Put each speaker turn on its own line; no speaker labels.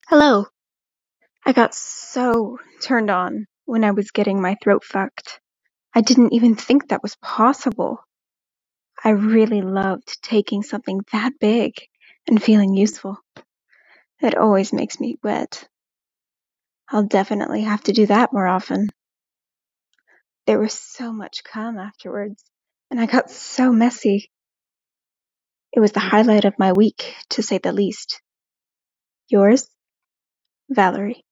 Hello. I got so turned on when I was getting my throat fucked. I didn't even think that was possible. I really loved taking something that big and feeling useful. It always makes me wet. I'll definitely have to do that more often. There was so much cum afterwards, and I got so messy. It was the highlight of my week, to say the least. Yours? Valerie.